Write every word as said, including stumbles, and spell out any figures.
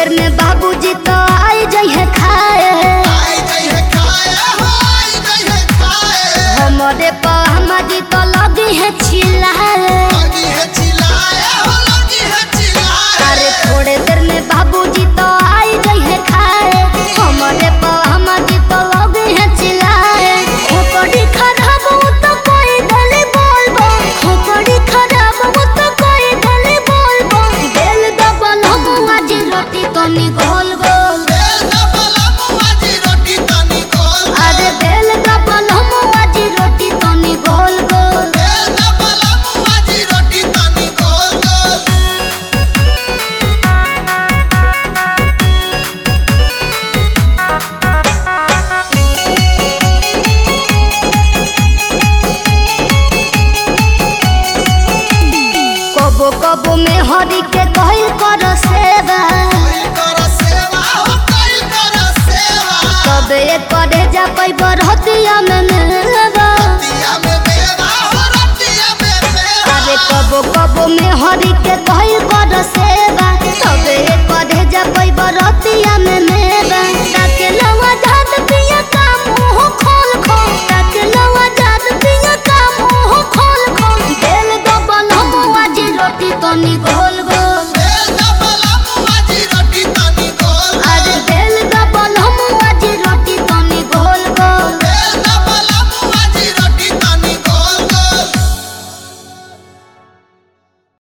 देर में बाबूजी तो आई जाइए खाए हमारे पहमाजी तो लगी है चिल्लाए अरे थोड़े देर में बाबूजी तो आई जाइए खाए हमारे पहमाजी तो लगी है चिल्लाए खोपड़ी खराब हो तो कोई गली बोल बो खोपड़ी खराब हो तो कोई गली बोल बो बेल दबल हम आज रोटी तो नी गोल गोल अरे बेल दबल हम आज रोटी तो नी गोल गोल कबो कबो में हरी के कहल कर सेवा तब एक करे जा पै बरहतिया में मेवा अरे कबो कबो में हरी के कहल कर सेवा तब एक करे जा पै बरहतिया में मेवा ताके लवा जात पिया का मुंह खोल खोल ताके लवा जात पिया का मुंह खोल खोल बेल दबल हम आज रोटी तो नी गोल गोल